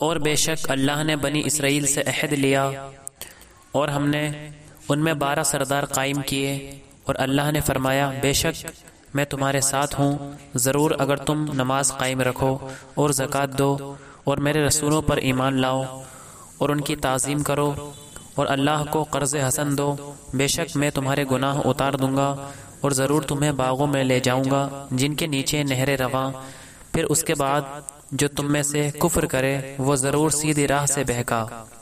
और बेशक अल्लाह ने बनी इसराइल से अहद लिया और हमने उनमें 12 सरदार कायम किए। और अल्लाह ने फरमाया, बेशक मैं तुम्हारे साथ हूँ, ज़रूर अगर तुम नमाज कायम रखो और ज़कात दो और मेरे रसूलों पर ईमान लाओ और उनकी ताज़ीम करो और अल्लाह को कर्ज़ हसन दो, बेशक मैं तुम्हारे गुनाह उतार दूंगा और ज़रूर तुम्हें बागों में ले जाऊंगा जिनके नीचे नहरें रवां। फिर उसके बाद जो तुम में से कुफ्र करे वो ज़रूर सीधी राह से बहका।